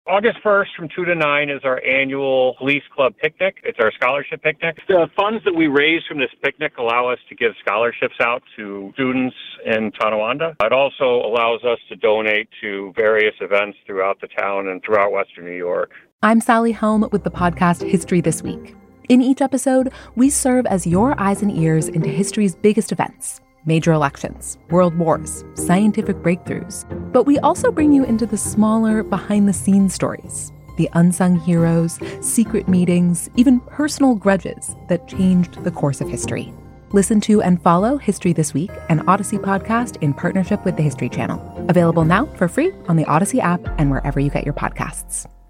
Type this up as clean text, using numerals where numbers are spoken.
August 1st from 2 to 9 is our annual Police Club picnic. It's our scholarship picnic. The funds that we raise from this picnic allow us to give scholarships out to students in Tonawanda. It also allows us to donate to various events throughout the town and throughout Western New York. I'm Sally Helm with the podcast History This Week. In each episode, we serve as your eyes and ears into history's biggest events. Major elections, world wars, scientific breakthroughs. But we also bring you into the smaller, behind-the-scenes stories, the unsung heroes, secret meetings, even personal grudges that changed the course of history. Listen to and follow History This Week, an Odyssey podcast in partnership with the History Channel. Available now for free on the Odyssey app and wherever you get your podcasts.